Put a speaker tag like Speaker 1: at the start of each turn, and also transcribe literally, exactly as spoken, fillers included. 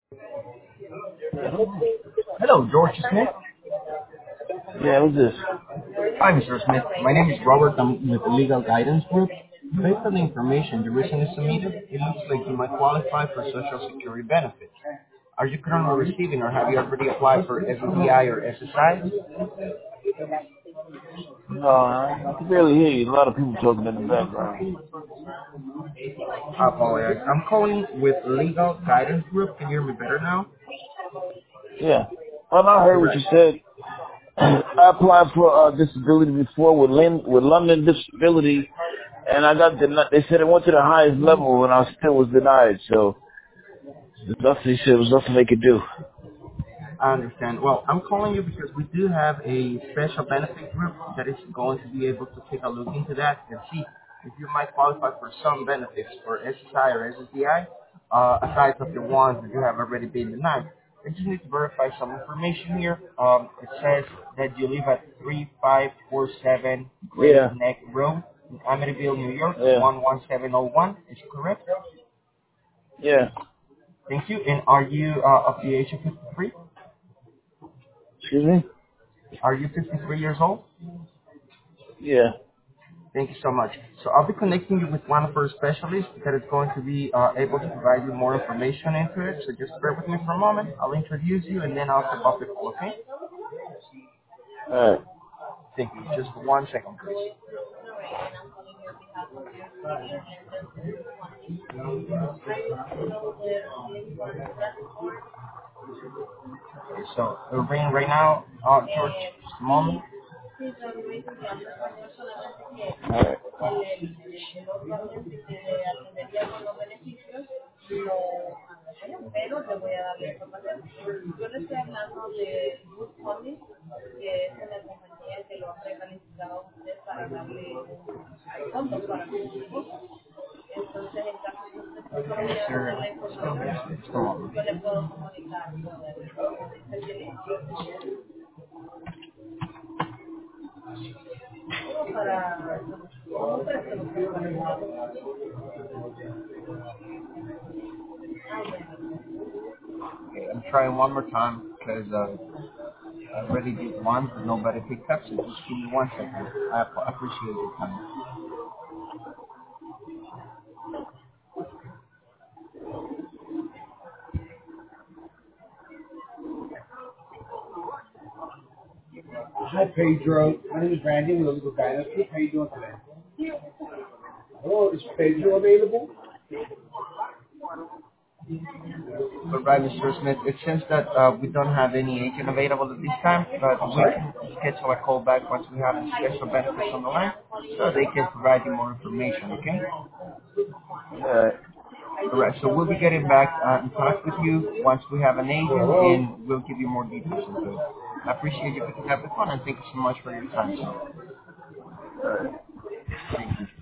Speaker 1: Yeah.
Speaker 2: Hello, George Smith.
Speaker 1: Yeah, what's this?
Speaker 2: Hi, Mister Smith. My name is Robert. I'm with the Legal Guidance Group. Based on the information you recently submitted, it looks like you might qualify for Social Security benefits. Are you currently receiving or have you already applied for S S D I or S S I?
Speaker 1: No, I, I can barely hear you. A lot of people talking in the background.
Speaker 2: I apologize. I'm calling with Legal Guidance Group. Can you hear me better now?
Speaker 1: Yeah. Well, I heard what you
Speaker 2: Correct.
Speaker 1: said. I applied for uh, disability before with Lin- with London Disability, and I got denied. They said it went to the highest level, and I still was denied. So there's nothing. They said there was nothing they could do.
Speaker 2: I understand. Well, I'm calling you because we do have a special benefit group that is going to be able to take a look into that and see if you might qualify for some benefits for S S I or S S D I, uh, aside of the ones that you have already been denied. I just need to verify some information here. Um, it says that you live at three five four seven Great
Speaker 1: Yeah.
Speaker 2: Neck Road in Amityville, New York,
Speaker 1: Yeah.
Speaker 2: one one seven zero one. Is correct?
Speaker 1: Yeah.
Speaker 2: Thank you. And are you uh, of the age of fifty-three?
Speaker 1: Excuse me.
Speaker 2: Are you fifty-three years old?
Speaker 1: Yeah.
Speaker 2: Thank you so much. So I'll be connecting you with one of our specialists that is going to be uh, able to provide you more information into it. So just bear with me for a moment. I'll introduce you and then I'll step off the call, okay?
Speaker 1: All right.
Speaker 2: Thank you. Just one second, please. Okay, so we're ringing right now. Uh, George, just a moment.
Speaker 1: All right.
Speaker 2: Okay, sir. Still here, sir. Just a moment. Okay, I'm trying one more time because uh, I already did one, but nobody picked up. So just give me one second. I ap- appreciate your time. Hi, Pedro. My name is Randy. I'm with Legal Guidance Group. How are you doing today? Hello, is Pedro available? All right, Mister Smith. It seems that uh, we don't have any agent available at this time, but
Speaker 1: I'm
Speaker 2: we
Speaker 1: sorry.
Speaker 2: can schedule a call back once we have any special benefits on the line, so they can provide you more information. Okay?
Speaker 1: All right.
Speaker 2: All right. So we'll be getting back uh, in touch with you once we have an agent,
Speaker 1: Hello.
Speaker 2: and we'll give you more details into it. I appreciate you picking up the phone, and thank you so much for your time. Sir.
Speaker 1: All right.
Speaker 2: Thank you.